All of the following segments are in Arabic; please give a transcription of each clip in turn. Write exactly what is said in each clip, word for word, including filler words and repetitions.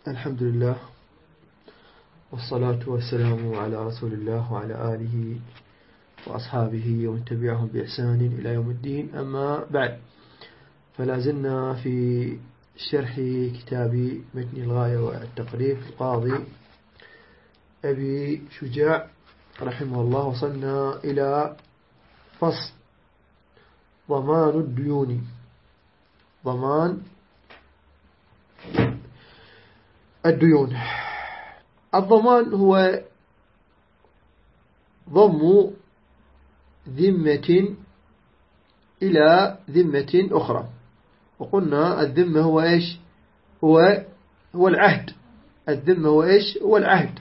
الحمد لله والصلاة والسلام على رسول الله وعلى آله وأصحابه ومن تبعهم بإحسان إلى يوم الدين. أما بعد، فلا زلنا في شرح كتاب متن الغاية والتقريب القاضي أبي شجاع رحمه الله. وصلنا إلى فصل ضمان الديون. ضمان الديون. الضمان هو ضم ذمة إلى ذمة أخرى. وقلنا الذمة هو إيش؟ هو هو العهد. الذمة هو إيش؟ هو العهد.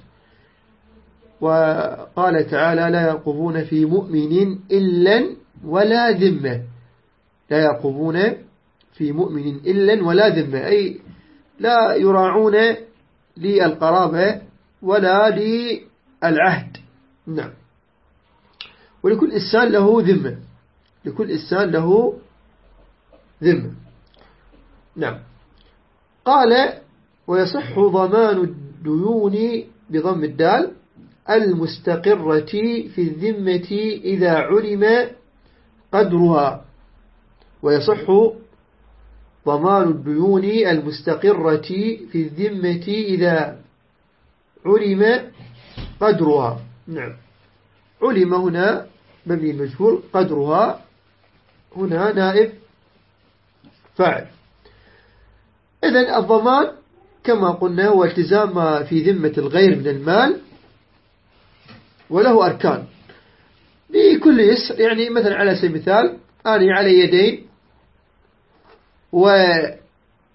وقال تعالى: لا يرقبون في مؤمن إلا ولا ذمة. لا يرقبون في مؤمن إلا ولا ذمة، أي لا يراعون للقرابة ولا للعهد. نعم. ولكل إنسان له ذمة. لكل إنسان له ذمة. نعم. قال: ويصح ضمان الديون بضم الدال المستقرة في الذمة إذا علم قدرها. ويصح ضمان الديون المستقرة في الذمة إذا علم قدرها. نعم. علم هنا مبني المجهول، قدرها هنا نائب فاعل. إذن الضمان كما قلنا هو التزام ما في ذمة الغير من المال، وله أركان بكل يسر. يعني مثلا على سبيل المثال، أنا علي يدين ويأتي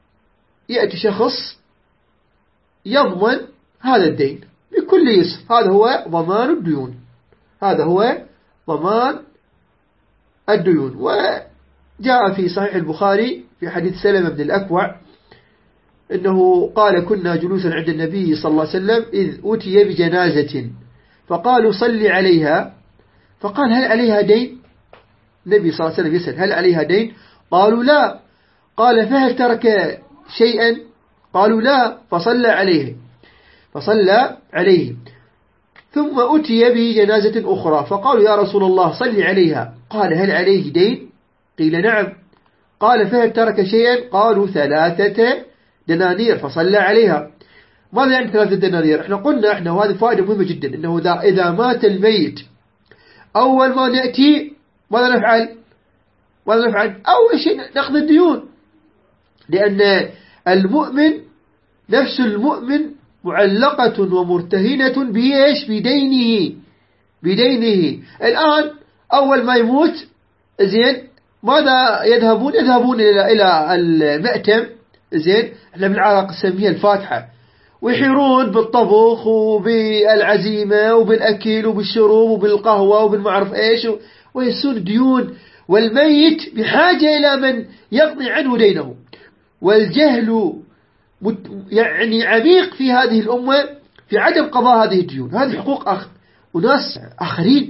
شخص يضمن هذا الدين بكل يسر. هذا هو ضمان الديون. هذا هو ضمان الديون. وجاء في صحيح البخاري في حديث سلمة بن الأكوع إنه قال: كنا جلوسا عند النبي صلى الله عليه وسلم إذ أتي بجنازة فقالوا: صل عليها. فقال: هل عليها دين؟ النبي صلى الله عليه وسلم يسأل: هل عليها دين؟ قالوا: لا. قال: فهل ترك شيئا؟ قالوا: لا. فصلى عليه فصلى عليه ثم أتي بجنازة أخرى فقالوا: يا رسول الله صل عليها. قال: هل عليه دين؟ قيل: نعم. قال: فهل ترك شيئا؟ قالوا: ثلاثة دنانير. فصلى عليها. ماذا يعني ثلاثة دنانير؟ احنا قلنا احنا وهذه فائدة مهمة جدا، انه إذا مات الميت أول ما نأتي ماذا نفعل؟ ماذا نفعل؟ أول شيء نأخذ الديون، لأن المؤمن نفس المؤمن معلقة ومرتهنة بإيش؟ بدينه. بدينه. الآن أول ما يموت زين ماذا يذهبون؟ يذهبون إلى إلى المأتم. زين احنا بالعراق نسميها الفاتحة، ويحيرون بالطبخ وبالعزيمة وبالأكل وبالشروب وبالقهوة وبالمعرف إيش، ويسون ديون. والميت بحاجة إلى من يقضي عنه دينه. والجهل يعني عميق في هذه الأمة في عدم قضاء هذه الديون. هذه حقوق أخ وناس آخرين.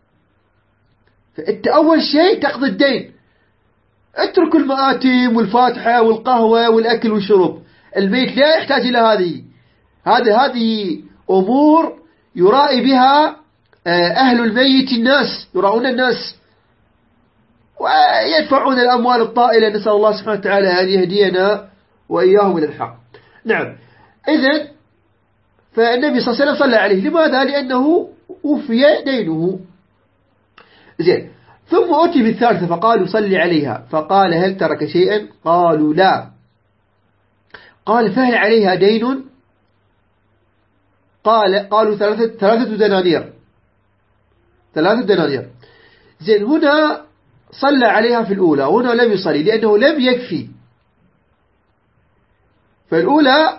فأنت أول شيء تقضي الدين. اترك المآتم والفاتحة والقهوة والأكل والشرب. الميت لا يحتاج إلى هذه. هذه هذه أمور يرائي بها أهل الميت الناس، يراؤون الناس ويدفعون الأموال الطائلة. نسأل الله سبحانه وتعالى أن يهدينا وإياهم إلى الحق. نعم. إذن فالنبي صلى الله عليه وسلم صلى عليه. لماذا؟ لأنه وفي دينه. زين. ثم أتي بالثالثة فقالوا: صل عليها. فقال: هل ترك شيئا؟ قالوا: لا. قال: فهل عليها دين؟ قال قالوا: ثلاثة, ثلاثة دنانير. ثلاثة دنانير. زين. هنا صلى عليها في الأولى، وهنا لم يصلي لأنه لم يكفي. فالأولى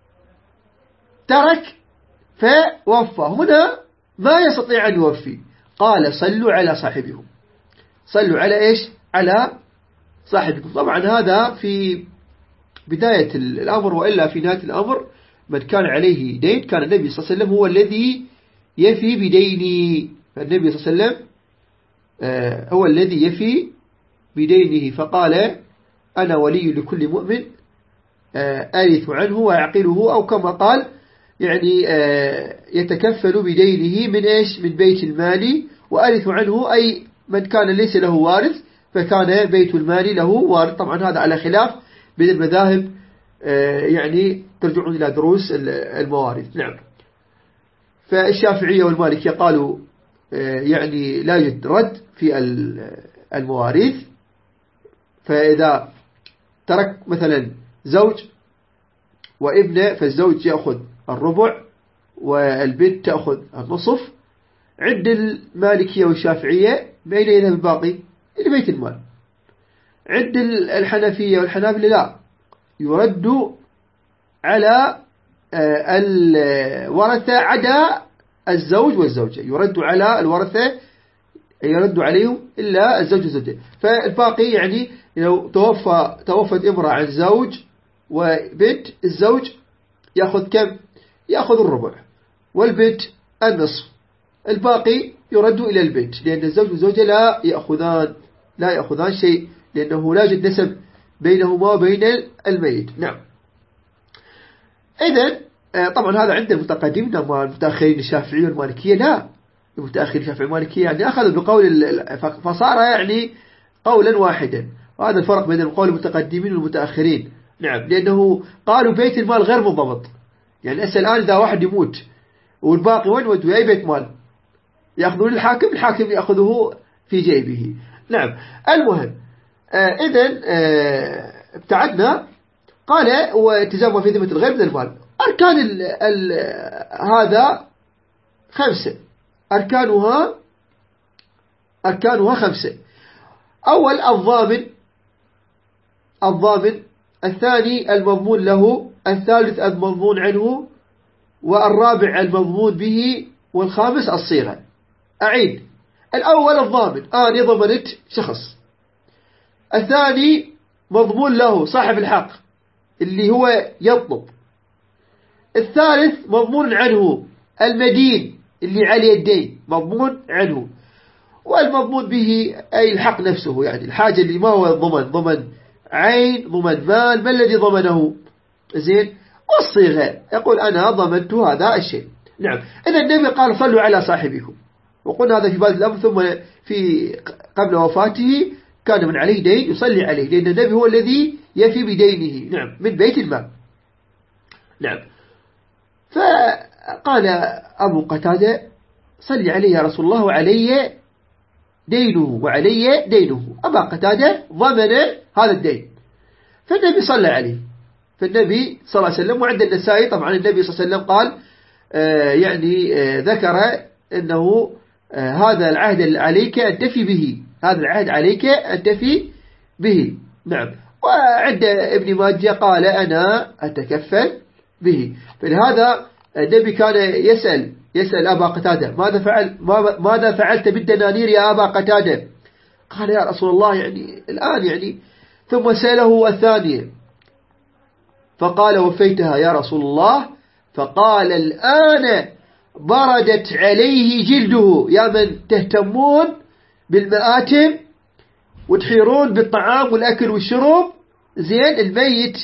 ترك فوفى، هنا ما يستطيع أن يوفي. قال: صلوا على صاحبهم. صلوا على إيش؟ على صاحبكم. طبعا هذا في بداية الأمر، وإلا في نهاية الأمر من كان عليه دين كان النبي صلى الله عليه وسلم هو الذي يفي بدينه. فالنبي صلى الله عليه وسلم هو الذي يفي بدينه. فقال: أنا ولي لكل مؤمن أرث عنه وأعقله، أو كما قال يعني يتكفل بدينه من إيش من بيت المال، وأرث عنه أي من كان ليس له وارث فكان بيت المال له وارث. طبعا هذا على خلاف بين المذاهب، يعني ترجعون إلى دروس الموارث. نعم. فالشافعية والمالكية قالوا يعني لا يوجد رد في المواريث، فإذا ترك مثلا زوج وابنه فالزوج يأخذ الربع والبنت تأخذ النصف. عند المالكية والشافعية بين يذهب الباقي لبيت المال. عند الحنفية والحنابلة لا، يرد على الورثة عدا الزوج والزوجة، يرد على الورثة يرد عليهم إلا الزوج والزوجة. فالباقي يعني لو توفى توفت امرأة عن زوج وبنت، الزوج يأخذ كم؟ يأخذ الربع والبنت النصف، الباقي يرد إلى البنت، لأن الزوج والزوجة لا يأخذان لا يأخذان شيء، لأنه لا يوجد نسب بينهما وبين الميت. نعم. إذن طبعا هذا عند المتقدمين، أما المتأخرين الشافعية والمالكية لا، المتأخرين الشافعية والمالكية يعني أخذوا بقول فصار يعني قولا واحدا، وهذا الفرق بين القول المتقدمين والمتأخرين. نعم. لأنه قالوا بيت المال غير منضبط، يعني أسأل الآن إذا واحد يموت والباقي وين ودوا أي بيت مال؟ يأخذون الحاكم، الحاكم يأخذه في جيبه. نعم. المهم آه إذن آه ابتعدنا. قال والتزام في ذمة الغير من المال. أركان ال ال هذا خمسة، أركانها أركانها خمسة. أول الضامن الضامن الثاني المضمون له، الثالث المضمون عنه، والرابع المضمون به، والخامس الصيغة. أعيد. الأول الضامن، أنا ضمنت شخص. الثاني مضمون له صاحب الحق اللي هو يطلب. الثالث مضمون عنه المدين اللي عليه الدين مضمون عنه، والمضمون به أي الحق نفسه، يعني الحاجة اللي ما هو ضمن، ضمن عين ضمن مال، ما الذي ضمنه؟ زين. والصيغة يقول أنا ضمنت هذا الشيء. نعم. إذا النبي قال صلوا على صاحبكم، وقلنا هذا في بعض الأمر، ثم في قبل وفاته كان من عليه دين يصلي عليه، لأن النبي هو الذي يفي بدينه. نعم. من بيت المال. نعم. فقال أبو قتادة صلي عليه يا رسول الله وعلي دينه وعلي دينه. أبا قتادة ضمن هذا الدين، فالنبي صلى عليه. فالنبي صلى الله عليه وسلم، وعند النسائي طبعا النبي صلى الله عليه وسلم قال آه يعني آه ذكر أنه آه هذا العهد عليك أن تفي به، هذا العهد عليك أن تفي به. نعم. وعند ابن ماجه قال أنا أتكفل به. فلهذا النبي كان يسأل يسأل أبا قتادة ماذا فعل ماذا فعلت بالدنانير يا أبا قتادة؟ قال يا رسول الله يعني الآن يعني. ثم سأله الثانية فقال وفيتها يا رسول الله. فقال الآن بردت عليه جلده. يا من تهتمون بالمآتم وتحيرون بالطعام والأكل والشرب، زين الميت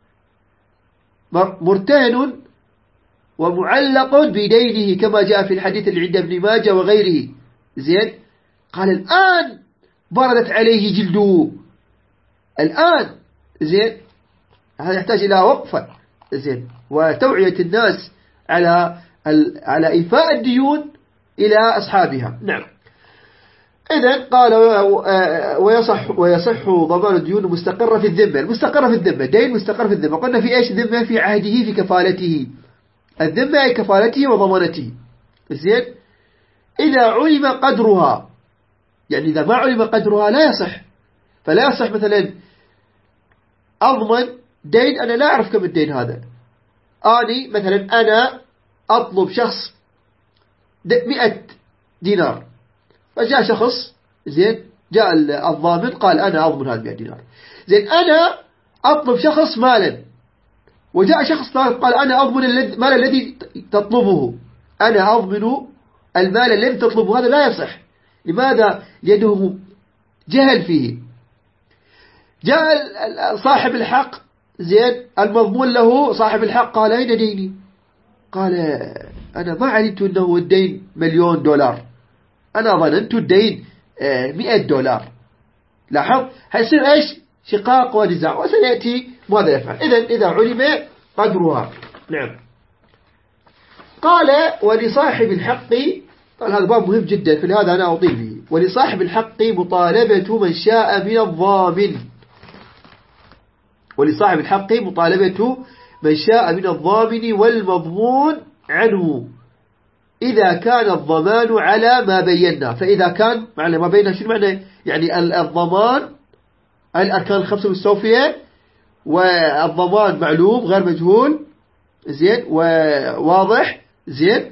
مرتهن ومعلق بدينه كما جاء في الحديث اللي عند ابن ماجه وغيره. زين. قال الآن بردت عليه جلده الآن. زين. هذا يحتاج إلى وقفة زين وتوعية الناس على على إيفاء الديون إلى أصحابها. نعم. إذن قال ويصح ويصح ضمان الديون المستقرة في الذمة. المستقرة في الذمة دين مستقر في الذمة. قلنا في إيش الذمة؟ في عهده في كفالته. الذمة أي كفالته وضمانته. زين. إذا علم قدرها، يعني إذا ما علم قدرها لا يصح. فلا يصح مثلا أضمن دين أنا لا أعرف كم الدين هذا. أني مثلا أنا أطلب شخص مئة دينار، فجاء شخص زين جاء الضامن قال أنا أضمن هذا مئة دينار. زين. أنا أطلب شخص مالا وجاء شخص ثالث قال أنا أضمن المال الذي تطلبه، أنا أضمن المال الذي تطلبه. هذا لا يصح. لماذا؟ لأنه جهل فيه. جاء صاحب الحق زين المضمون له صاحب الحق قال أين ديني؟ قال أنا ما علمت أنه الدين مليون دولار، أنا ظننت الدين مئة دولار. لاحظ هيصير إيش؟ شقاق ونزاع، وسيأتي ماذا يفعل. إذن إذا علم قدرها. نعم. قال ولصاحب الحق، قال هذا باب مهم جدا، في هذا أنا أطيل به. ولصاحب الحق مطالبة من شاء من الضامن، ولصاحب الحق مطالبة من شاء من الضامن والمضمون عنه إذا كان الضمان على ما بينا. فإذا كان على ما بينا شو معنى؟ يعني الضمان الأركان الخمسة مستوفية، والضمان معلوم غير مجهول، زين، وواضح، زين.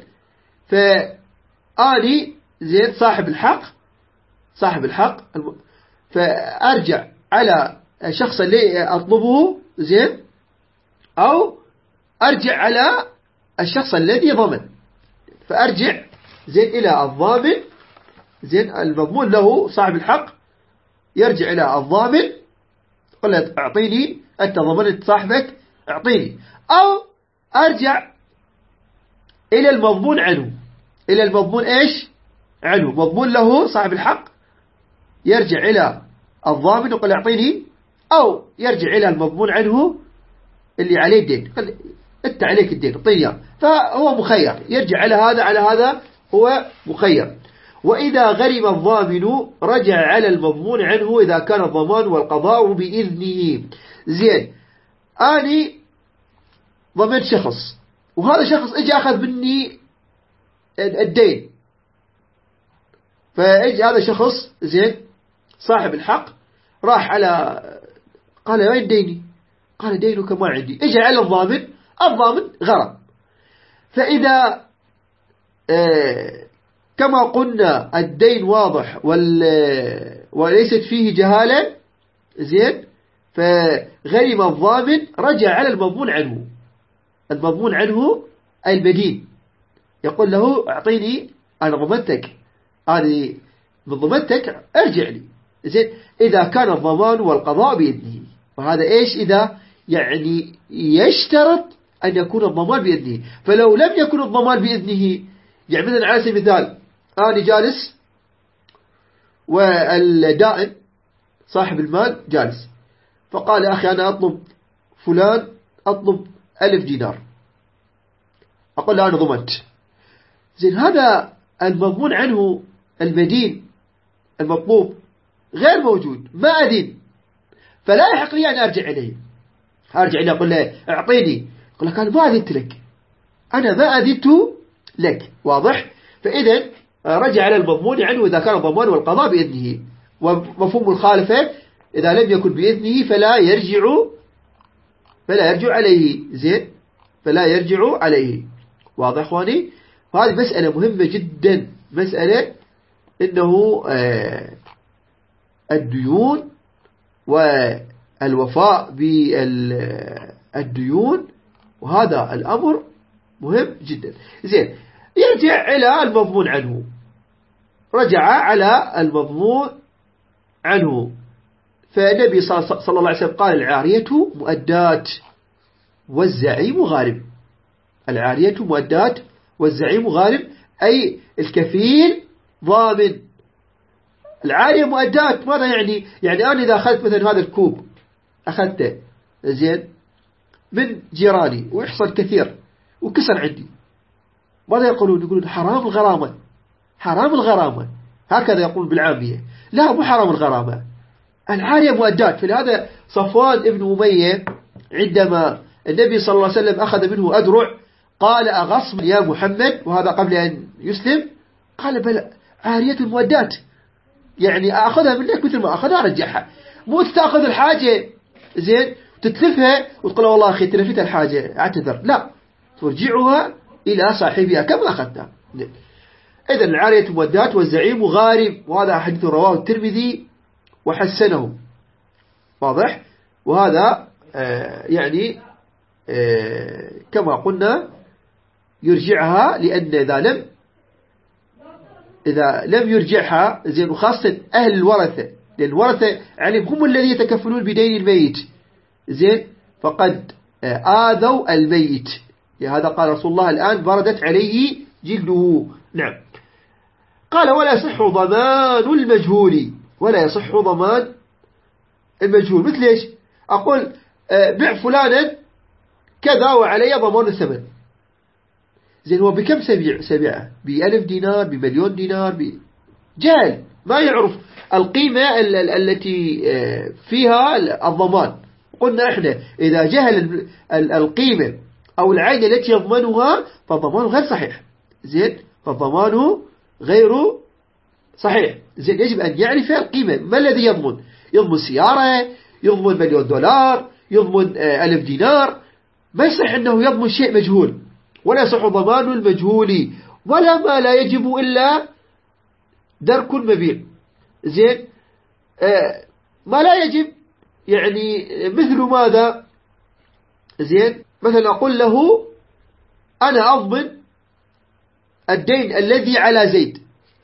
فآني زين صاحب الحق، صاحب الحق فأرجع على الشخص اللي أطلبه، زين، أو أرجع على الشخص الذي ضمن، فأرجع زين إلى الضامن، زين المضمون له صاحب الحق يرجع إلى الضامن قل له أعطيني، أنت ضمنت صاحبك أعطيني، أو أرجع إلى المضمون عنه، إلى المضمون إيش عنه، مضمون له صاحب الحق يرجع إلى الضامن وقل أعطيني، أو يرجع إلى المضمون عنه اللي عليه الدين، قال أنت عليك الدين أعطيني، فهو مخير، يرجع على هذا على هذا، هو مخير. وإذا غرم الضامن رجع على المضمون عنه إذا كان الضمان والقضاء بإذنه. زين، أني ضمنت شخص، وهذا شخص اجى أخذ مني الدين، فاجى هذا شخص زين صاحب الحق راح على قال وين ديني؟ قال دينك ما عندي. اجى على الضامن، الضامن غرم. فإذا آه كما قلنا الدين واضح وليست فيه جهالة، زين، فغرم الضامن رجع على المضمون عنه، المضمون عنه المدين، يقول له أعطيني، أنا ضمنتك، أنا من ضمنتك أرجع لي، زين. إذا كان الضمان والقضاء بإذنه، وهذا إيش؟ إذا يعني يشترط أن يكون الضمان بإذنه. فلو لم يكن الضمان بإذنه، يعني مثلا على سبيل المثال أنا جالس والدائن صاحب المال جالس، فقال أخي أنا أطلب فلان أطلب ألف دينار، أقول له أنا ضمنت، زين، هذا المضمون عنه المدين المطلوب غير موجود، ما أذن، فلا يحق لي أن أرجع إليه، أرجع إليه أقول له أعطيني، أقول لك أنا ما أذنت لك، أنا ما أذنت لك، واضح؟ فإذا رجع على المضمون عنه إذا كان الضمان والقضاء بإذنه. ومفهوم الخالفة إذا لم يكن بإذنه فلا يرجع فلا يرجع عليه، زين، فلا يرجع عليه، واضح أخواني؟ وهذه مسألة مهمة جدا، مسألة إنه الديون والوفاء بالديون، وهذا الأمر مهم جدا. زين، يرجع إلى المضمون عنه، رجع على المضمون عنه. فالنبي صلى الله عليه وسلم قال العارية مؤدات والزعيم غارم، العارية مؤدات والزعيم غارم، أي الكفيل ضامن. العارية مؤدات ماذا يعني؟ يعني أنا إذا أخذت مثلا هذا الكوب أخذته، زين، من جيراني ويحصل كثير وكسر عندي، ماذا يقولون؟ يقولون حرام الغرامة، حرام الغرامة، هكذا يقولون بالعامية. لا، مو حرام الغرامة، العارية مؤدات. فلهذا صفوان ابن أمية عندما النبي صلى الله عليه وسلم أخذ منه أدرع قال أغصب يا محمد، وهذا قبل أن يسلم، قال بل عارية مؤدات، يعني أخذها منك مثل ما أخذها رجعها، مو تأخذ الحاجة زين تتلفها وتقول والله أخي تلفت الحاجة أعتذر، لا، ترجعها إلى صاحبها كما أخذتها. إذن العارية مؤدات والزعيم غارم، وهذا حديث رواه الترمذي وحسنه، واضح؟ وهذا آه يعني آه كما قلنا يرجعها، لأن إذا لم إذا لم يرجعها، زين، وخاصة أهل الورثة، لأن الورثة علم هم الذي يتكفلون بدين الميت، زين، فقد آذوا الميت. هذا قال رسول الله الآن بردت عليه جلده. نعم. قال ولا يصح ضمان المجهول، ولا يصح ضمان المجهول. مثل إيش؟ أقول بع فلانا كذا وعلي ضمان الثمن. زين هو بكم سبيع سبيعه؟ بألف دينار، بمليون دينار، جهل ما يعرف القيمة التي فيها الضمان. قلنا احنا إذا جهل القيمة أو العين التي يضمنها فالضمان غير صحيح. زين فالضمان غير صحيح. زين يجب أن يعرف القيمة. ما الذي يضمن؟ يضمن سيارة، يضمن مليون دولار، يضمن ألف دينار. ما يصح أنه يضمن شيء مجهول. ولا يصح ضمان المجهول، ولا ما لا يجب إلا درك المبيع. زين آه ما لا يجب يعني مثل ماذا؟ زين مثلا أقول له أنا أضمن الدين الذي على زيد،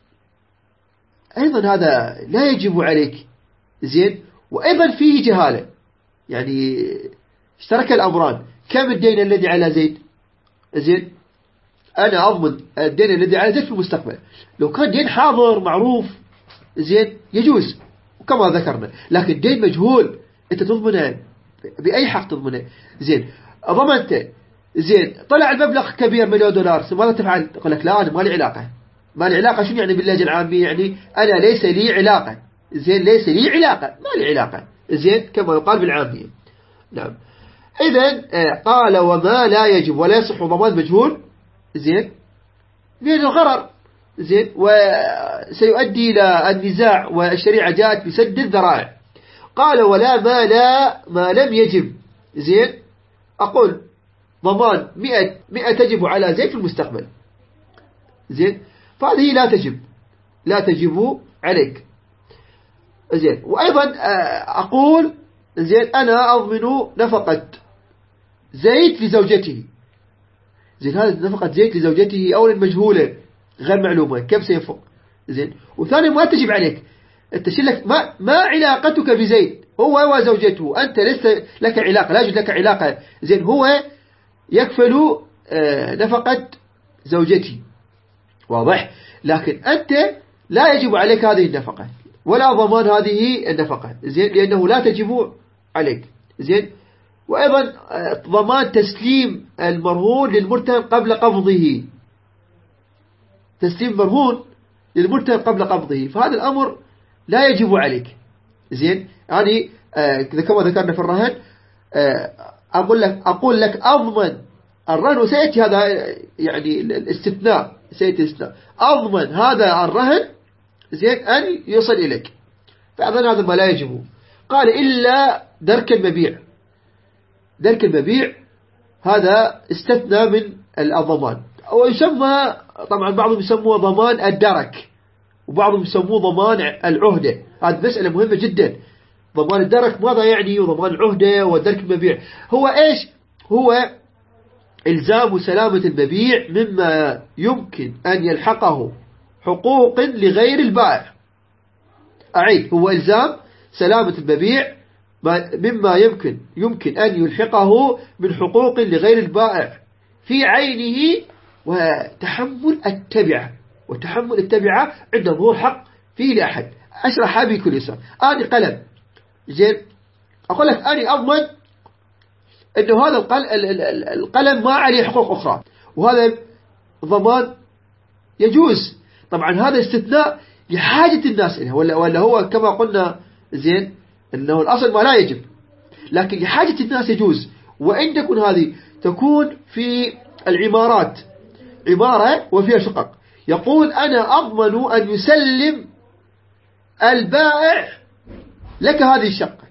أيضا هذا لا يجب عليك. زين وأيضا فيه جهالة، يعني اشترك الأمران. كم الدين الذي على زيد؟ زين أنا أضمن الدين الذي على زيد في المستقبل. لو كان دين حاضر معروف زين يجوز كما ذكرنا، لكن دين مجهول أنت تضمنه بأي حق تضمنه؟ زين ضمنته، زين طلع المبلغ كبير مليون دولار، ماذا تفعل؟ تقول لك لا أنا ما لي علاقة. ما لي علاقة شنو يعني باللهجة العامية؟ يعني أنا ليس لي علاقة. زين ليس لي علاقة، ما لي علاقة. زين كما يقال بالعامية. نعم. إذن قال وما لا يجب ولا يصح ضمان مجهول. زين بين الغرر. زين وسيؤدي إلى النزاع، والشريعة جاءت بسد الذرائع. قال ولا ما لا ما لم يجب. زين أقول ضمان مئة مئة تجب على زيد في المستقبل. زين فهذه لا تجب لا تجب عليك. زين وأيضا أقول زين أنا أضمن نفقة زيد لزوجته. زين هذا نفقة زيد لزوجته أولا مجهولة غير معلومة كيف سينفق. زين وثانيا ما تجب عليك. أنت شلك ما ما علاقتك بزيد، هو وزوجته، أنت لست لك علاقة، لا يوجد لك علاقة. زين هو يكفل نفقة زوجتي، واضح؟ لكن أنت لا يجب عليك هذه النفقة ولا ضمان هذه النفقة. زين لأنه لا تجب عليك. زين وأيضا ضمان تسليم المرهون للمرتهن قبل قبضه. تسليم مرهون للمرتهن قبل قبضه، فهذا الأمر لا يجب عليك. زين يعني آه كما ذكرنا في الرهن آه أقول لك أقول لك أضمن الرهن، وسيأتي هذا يعني الاستثناء، سيأتي الاستثناء. أضمن هذا الرهن زين أن يصل إليك، فأظن هذا ما لا يجب. قال إلا درك المبيع. درك المبيع هذا استثنى من الضمان، ويسمى طبعا بعضهم يسموه ضمان الدرك، وبعضهم يسموه ضمان العهدة. هذه مسألة مهمة جدا. ضمان الدرك ماذا يعني؟ وضمان العهدة ودرك المبيع هو إيش؟ هو إلزام سلامة المبيع مما يمكن أن يلحقه حقوق لغير البائع. أعيد، هو إلزام سلامة المبيع مما يمكن يمكن أن يلحقه من حقوق لغير البائع في عينه، وتحمل التبعة. وتحمل التبعة عند ظهور حق فيه لأحد. أشرح بكل يسر. أنا قلم زين أقول لك أنا أضمن أنه هذا القلم ما عليه حقوق أخرى، وهذا ضمان يجوز. طبعا هذا استثناء لحاجة الناس إليه، ولا ولا هو كما قلنا زين أنه الأصل ما لا يجب، لكن لحاجة الناس يجوز. وإن تكون هذه تكون في العمارات، عمارة وفيها شقق، يقول أنا أضمن أن يسلم البائع لك هذه الشقة.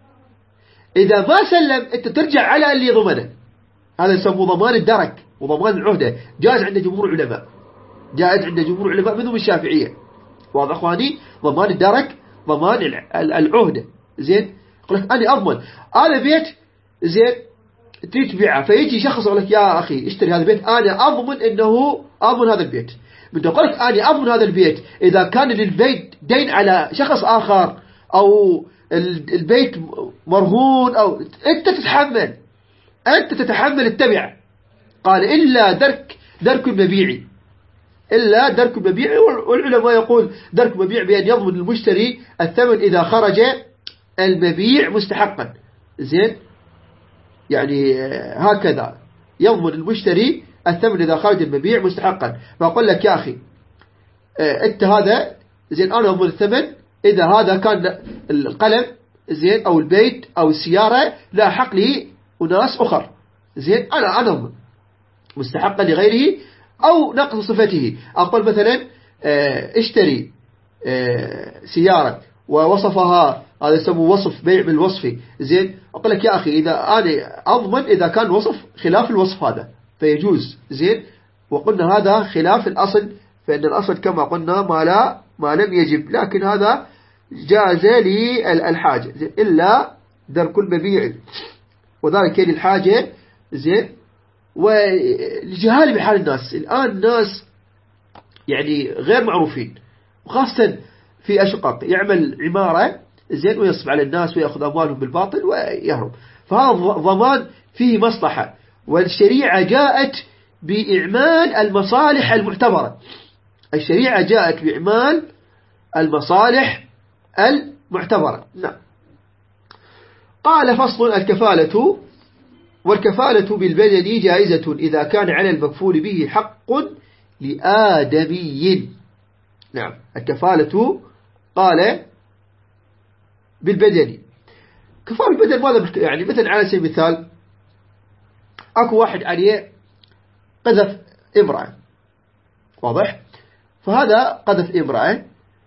إذا ما سلم أنت ترجع على اللي ضمنه. هذا يسموه ضمان الدرك وضمان العهدة. جاز عند جمهور العلماء، جاز عند جمهور العلماء منهم الشافعية. واضح أخواني؟ ضمان الدرك ضمان العهدة. زين يقول لك أنا أضمن هذا بيت زين تريد تبيعه، فيجي شخص يقول لك يا أخي اشتري هذا البيت، أنا أضمن أنه أضمن هذا البيت. من تقول لك أنا أضمن هذا البيت إذا كان للبيت دين على شخص آخر، أو البيت مرهون أو أنت تتحمل أنت تتحمل التبعة. قال إلا درك درك المبيع، إلا درك المبيع. والعلماء يقول درك المبيع بأن يضمن المشتري الثمن إذا خرج المبيع مستحقا. زين، يعني هكذا يضمن المشتري الثمن إذا خرج المبيع مستحقا. فأقول لك يا أخي أنت هذا زين، أنا أضمن الثمن إذا هذا كان القلم زين أو البيت أو السيارة لا حق لي وناس أخر. زين، أنا أنا أضمن مستحقا لغيره أو نقص صفته. أقول مثلا اشتري سيارة ووصفها، هذا يسموه وصف بيع بالوصف. زين، أقول لك يا أخي إذا أنا أضمن إذا كان وصف خلاف الوصف هذا فيجوز. زين، وقلنا هذا خلاف الأصل، فإن الأصل كما قلنا ما لا ما لم يجب، لكن هذا جاز لي الحاجة إلا درك المبيع، وذلك للحاجة. زين، والجهال بحال الناس الآن، الناس يعني غير معروفين، وخاصة في أشقاق يعمل عمارة زين ويصب على الناس ويأخذ أموالهم بالباطل ويهرب. فهذا ضمان فيه مصلحة، والشريعة جاءت بإعمال المصالح المعتبرة. الشريعة جاءت بإعمال المصالح المعتبرة. نعم. قال فصل الكفالة. والكفالة بالبدن جائزة إذا كان على المكفول به حق لآدمي. نعم، الكفالة قال بالبدن. كفالة البدن ماذا يعني؟ مثلا على سبيل المثال أكو واحد عليه قذف امرأة، واضح؟ فهذا قذف امرأة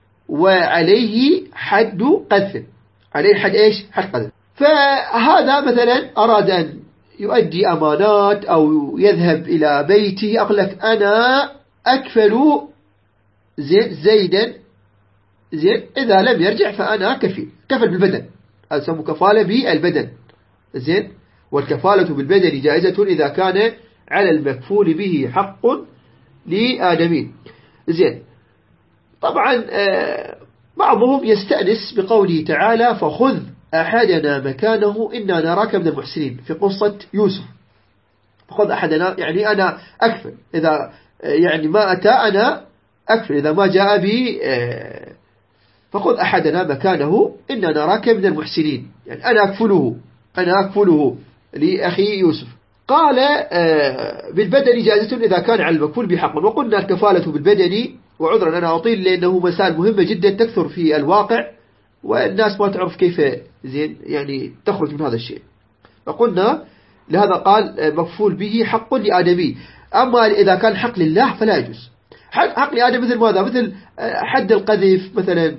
وعليه حد قذف، عليه حد إيش؟ حد قذف. فهذا مثلا أراد أن يؤدي أمانات أو يذهب إلى بيته، أقول لك أنا أكفل زين زيدا زين إذا لم يرجع فأنا كفيل، كفل بالبدن، هذا يسمى كفالة بالبدن. زين، والكفالة بالبدن جائزة إذا كان على المكفول به حق لآدمين. زين، طبعا بعضهم يستأنس بقوله تعالى فخذ أحدنا مكانه إنا نراك من المحسنين في قصة يوسف. فخذ أحدنا يعني أنا أكفل، إذا يعني ما أتى أنا أكفل، إذا ما جاء بي فخذ أحدنا مكانه إنا نراك من المحسنين، يعني أنا أكفله أنا أكفله لأخي يوسف. قال بالبدن جائزة إذا كان على المكفول بحق. وقلنا الكفالة بالبدن، وعذرا أنا أطيل لأنه مسائل مهمة جدا تكثر في الواقع والناس ما تعرف كيف زين يعني تخرج من هذا الشيء. فقلنا لهذا قال مكفول به حق لآدمي. أما إذا كان حق لله فلا يجوز. حق لآدم مثل ماذا؟ مثل حد القذف مثلا،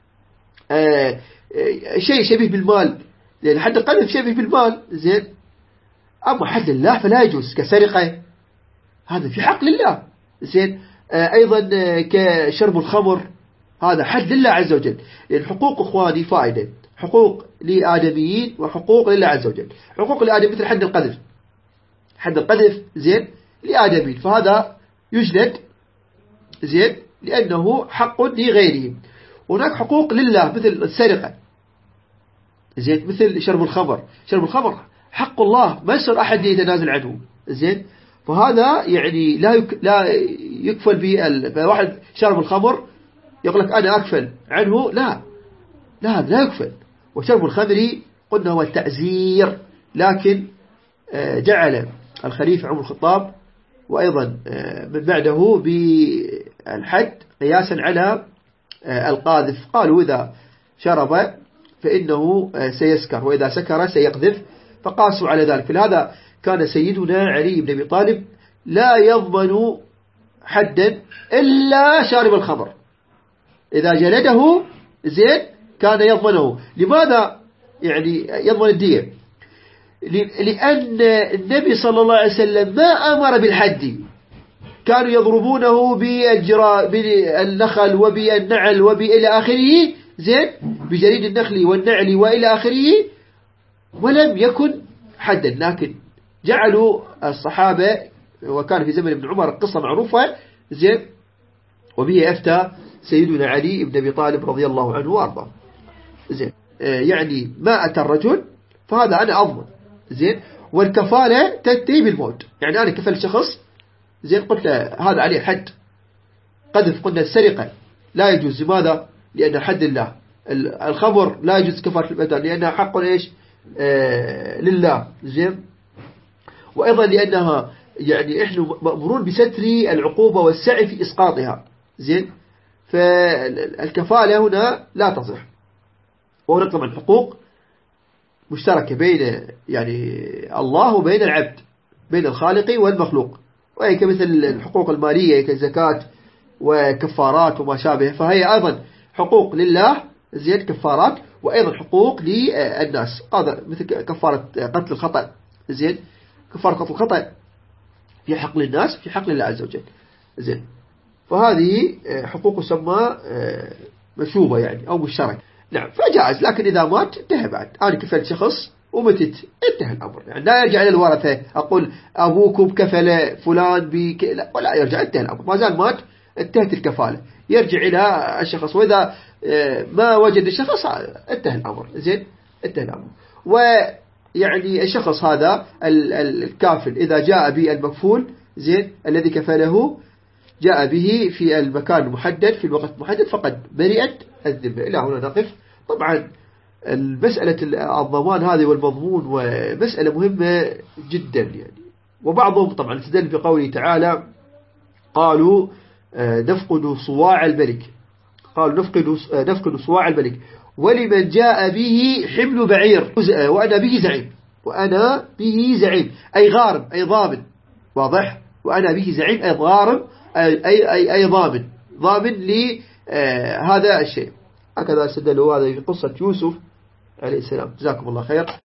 شيء شبيه بالمال، لأن حد القذف شبيه بالمال. زين، أما حد لله فلا يجوز، كسرقة هذا في حق لله. زين، أيضا كشرب الخمر هذا حد لله عز وجل. لأن حقوق إخواني فائدة، حقوق لآدميين وحقوق لله عز وجل. حقوق لآدم مثل حد القذف، حد القذف زين لآدميين، فهذا يجلد زين لأنه حق لغيرهم. هناك حقوق لله مثل السرقة زين، مثل شرب الخمر. شرب الخمر حق الله ما يصير أحد يتنازل عنه. زين، فهذا يعني لا يك لا يكفل به. واحد شرب الخمر يقول لك أنا أكفل عنه، لا لا لا يكفل. وشرب الخمر قلنا هو التعزير، لكن جعل الخليفة عمر الخطاب وأيضا من بعده بالحد قياسا على القاذف. قالوا إذا شرب فإنه سيسكر وإذا سكر سيقذف، فقاسوا على ذلك. فلهذا كان سيدنا علي بن أبي طالب لا يضمن حدا إلا شارب الخمر، إذا جلده زين كان يضمنه. لماذا يعني يضمن الدية؟ لأن النبي صلى الله عليه وسلم ما أمر بالحد، كانوا يضربونه بالجرا بالنخل وبالنعل وبإلى آخره زين، بجريد النخل والنعل وإلى آخره، ولم يكن حدا. لكن جعلوا الصحابة، وكان في زمن ابن عمر القصة معروفة زين، وبه أفتى سيدنا علي بن أبي طالب رضي الله عنه وأرضاه. زين، يعني ما أتى الرجل فهذا أنا أضمن زين. والكفالة تنتهي بالموت، يعني أنا كفل شخص زين قلت هذا عليه حد قذف، قلنا السرقة لا يجوز، لماذا؟ لأن حد الله. الخمر لا يجوز كفارة البدن لأنها حق إيش آه لله زين. وأيضا لأنها يعني إحنا مأمورون بستر العقوبة والسعي في إسقاطها زين. فالكفالة هنا لا تصح. وهناك طبعا حقوق مشتركة بين يعني الله وبين العبد، بين الخالق والمخلوق، وهي كمثل الحقوق المالية كالزكاة وكفارات وما شابه، فهي أيضا حقوق لله زين كفارات، وأيضا حقوق للناس، هذا مثل كفارة قتل الخطأ زين، كفارة قتل الخطأ في حق للناس في حق لله عز وجل زين. فهذه حقوق تسمى مشوبة يعني أو مشترك نعم، فجائز. لكن إذا مات انتهى بعد، أنا كفلت شخص ومتت انتهى الأمر، يعني لا يرجع إلى الورثة أقول أبوكم كفل فلان بك، لا ولا يرجع، انتهى الأمر، ما زال مات انتهت الكفالة، يرجع إلى الشخص. وإذا ما وجد الشخص انتهى الأمر زين، انتهى الأمر. ويعني الشخص هذا الكافل إذا جاء بالمكفول زين الذي كفله جاء به في المكان المحدد في الوقت المحدد فقد برئت الذمة. إلى هنا نقف. طبعا المسألة الضمان هذه والمضمون ومسألة مهمة جدا يعني. وبعضهم طبعا استدل بقوله تعالى قالوا نفقد صواع الملك، قالوا نفقد نفقد صواع الملك ولمن جاء به حمل بعير وأنا به زعيم، وأنا به زعيم أي غارم أي ضامن، واضح؟ وأنا به زعيم أي غارم أي أي أي, أي ضامن ضامن لهذا الشيء. هكذا استدلوا هذا في قصة يوسف عليه السلام. جزاكم الله خير.